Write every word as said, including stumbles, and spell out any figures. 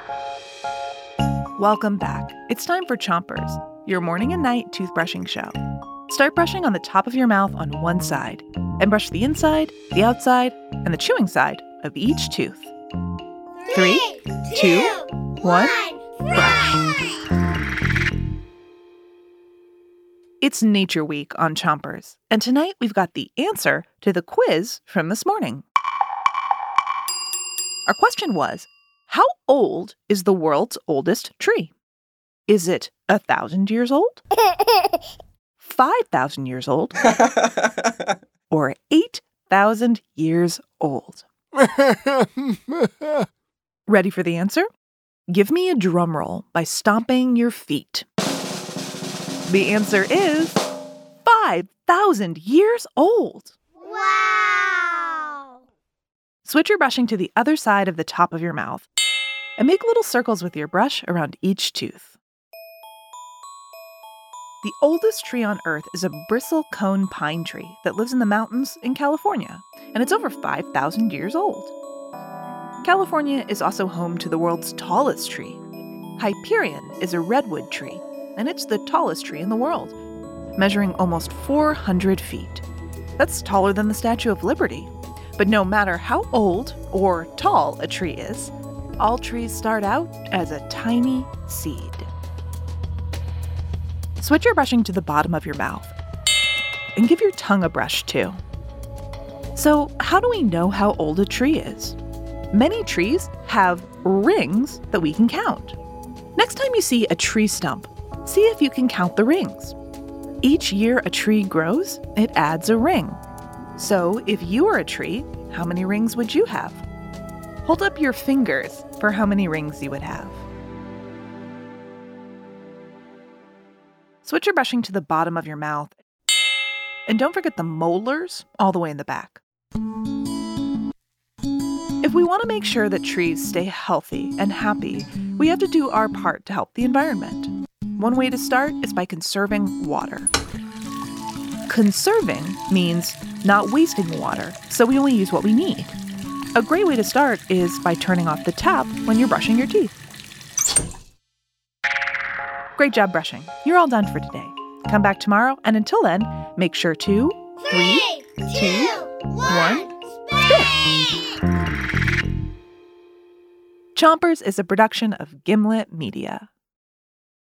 Welcome back. It's time for Chompers, your morning and night toothbrushing show. Start brushing on the top of your mouth on one side, and brush the inside, the outside, and the chewing side of each tooth. Three, two, one, brush. It's Nature Week on Chompers, and tonight we've got the answer to the quiz from this morning. Our question was, how old is the world's oldest tree? Is it a thousand years old? Five thousand years old? Or eight thousand years old? Ready for the answer? Give me a drum roll by stomping your feet. The answer is five thousand years old. Wow! Switch your brushing to the other side of the top of your mouth and make little circles with your brush around each tooth. The oldest tree on Earth is a bristlecone pine tree that lives in the mountains in California, and it's over five thousand years old. California is also home to the world's tallest tree. Hyperion is a redwood tree, and it's the tallest tree in the world, measuring almost four hundred feet. That's taller than the Statue of Liberty. But no matter how old or tall a tree is, all trees start out as a tiny seed. Switch your brushing to the bottom of your mouth and give your tongue a brush too. So, how do we know how old a tree is? Many trees have rings that we can count. Next time you see a tree stump, see if you can count the rings. Each year a tree grows, it adds a ring. So, if you were a tree, how many rings would you have? Hold up your fingers for how many rings you would have. Switch your brushing to the bottom of your mouth. And don't forget the molars all the way in the back. If we want to make sure that trees stay healthy and happy, we have to do our part to help the environment. One way to start is by conserving water. Conserving means not wasting water, so we only use what we need. A great way to start is by turning off the tap when you're brushing your teeth. Great job brushing. You're all done for today. Come back tomorrow, and until then, make sure to Three, two, one, spit! Chompers is a production of Gimlet Media.